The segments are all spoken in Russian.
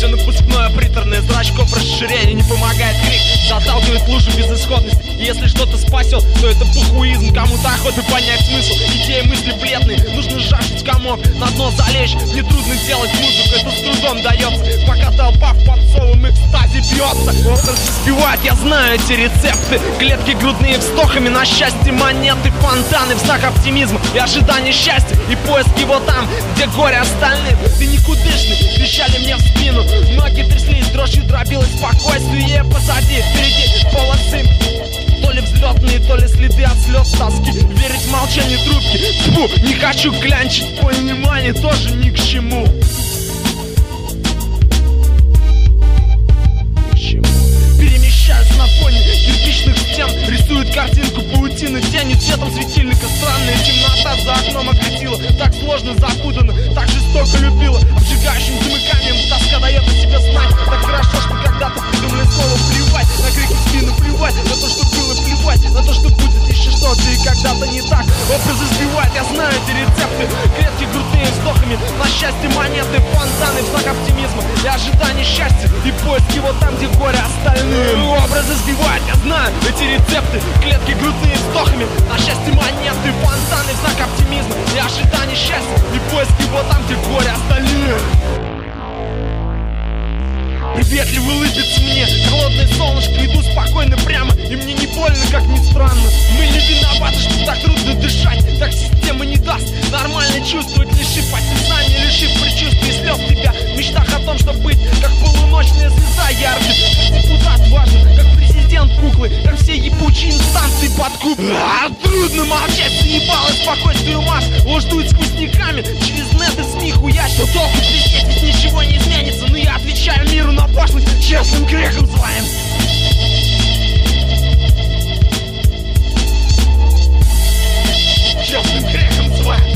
Все напускное, приторное, зрачков расширение не помогает крик, заталкивает лужу безысходности. И если что-то спасет, то это похуизм. Кому-то охота понять смысл, идеи, мысли бледные. Нужно сжавшить комок, на дно залечь. Нетрудно делать музыку, это с трудом дается. Пока толпа в подсолом экстазе бьется. Образ сбивает, я знаю эти рецепты. Клетки грудные вздохами, на счастье монеты, фонтаны в знак оптимизма и ожидания счастья. И поиск его там, где горе остальным. Ты никудышный, кричали мне в спину. Ноги тряслись, дрожью дробилось спокойствие позади, впереди полосы. То ли взлетные, то ли следы от слез тоски. Верить в молчание трубки. Фу, не хочу клянчить, понимание тоже ни к чему. Перемещаюсь на фоне кирпичных стен, рисует картинку паутины, тени цветом светильника. Странная темнота за окном окатила. Так сложно, запутанно, так жестоко любила. Обжигающим замыканием тоска дает о себе знать. Так хорошо, что когда-то придумали слово плевать. На крики в спину плевать, на то, что было плевать, на то, что будет еще что-то и когда-то не так. Образы сбивают, я знаю эти рецепты. Клетки грудные вздохами, на счастье монеты, фонтаны в знак оптимизма и ожидания счастья. И поиск его там, где горе остальным. Образы сбивают, я знаю эти рецепты. Клетки грудные вздохами, на счастье монеты, фонтаны в знак оптимизма и ожидания счастья. И поиск его там, где горе остальным. Приветливо улыбится мне холодное солнышко, иду спокойно прямо, и мне не больно, как ни странно. Мы не виноваты, что так трудно дышать, так система не даст нормально чувствовать, лишив осязания, лишив предчувствий слез тебя. В мечтах о том, чтобы быть как полуночная звезда ярче, как депутат важен, как президент куклы, как все ебучие инстанции под куклой. Трудно молчать, заебало спокойствие масс, ложь дует с вкусниками, через нет и СМИ хуять. Что толку пиздеть, ведь ничего не изменится, но я отвечаю миру на пошлость честным грехом своим. Честным грехом своим.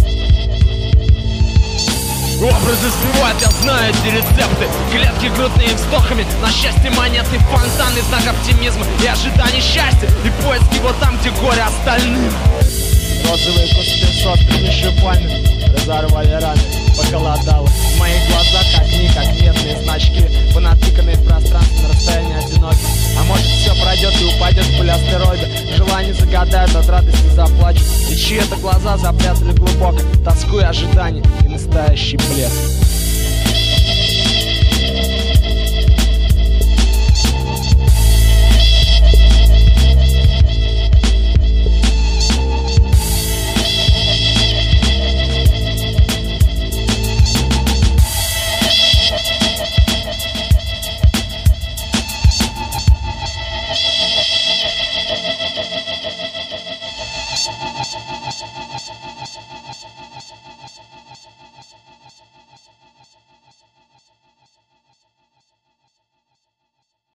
Образы сбивают, я знаю эти рецепты. Клетки грудные вздохами, на счастье монеты, фонтаны в знак оптимизма и ожидания счастья. И поиск его там, где горе остальным. Розовые кусты сотни шипами разорвали раны, похолодало. В моих глазах огни, как медные значки, понатыканные в пространстве на расстоянии одиноки. А может все пройдет и упадет в пыль астероида. Желания загадают, от радости заплачут. И чьи-то глаза запрятали глубоко тоску и ожидание и настоящий блеск.